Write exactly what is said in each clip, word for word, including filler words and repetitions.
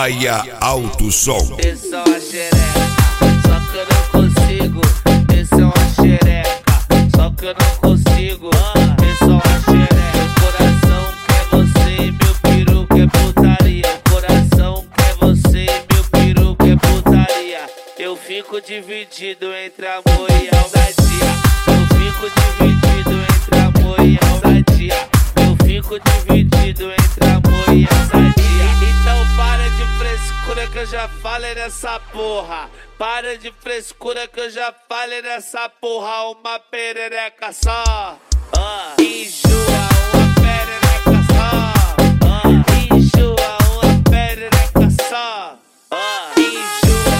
Maia Alto Som. Desce uma xereca, só que eu não consigo. Desce uma xereca, só que eu não consigo. Desce uma xereca, meu coração quer você e meu peru quer putaria. O coração quer você e meu peru quer putaria. Eu fico dividido entre amor e ousadia. Eu fico dividido entre amor e ousadia. Eu fico dividido entre amor e ousadia. Então para de frescura que eu já falei nessa porra. Para de frescura que eu já falei nessa porra. Uma perereca só, uh. enjoa uma perereca só, uh. enjoa uma perereca só, uh. enjoa.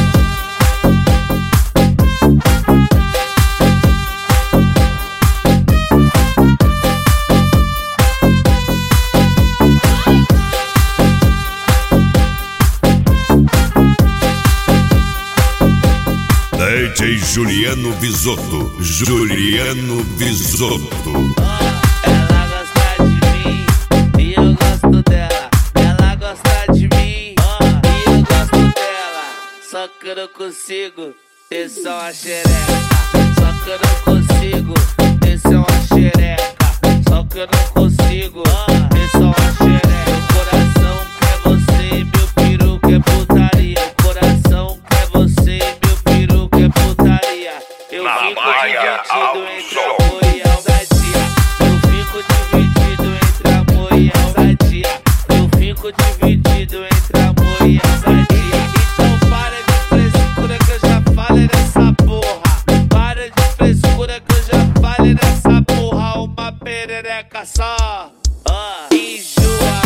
D J Juliano Visotto, Juliano Visotto. Ela gosta de mim e eu gosto dela. Ela gosta de mim e eu gosto dela. Só que eu não consigo descer uma xereca. Só que eu não consigo descer uma xereca. Só que eu não consigo descer uma xereca. Meu coração quer você e meu peru quer putaria. O coração quer você e meu peru quer putaria. Eu fico dividido entre amor e ousadia. Eu fico dividido entre amor e ousadia. Eu fico dividido entre amor e ousadia. Então para de frescura que eu já falei nessa porra. Para de frescura que eu já falei nessa porra. Uma perereca só, uh. enjoa.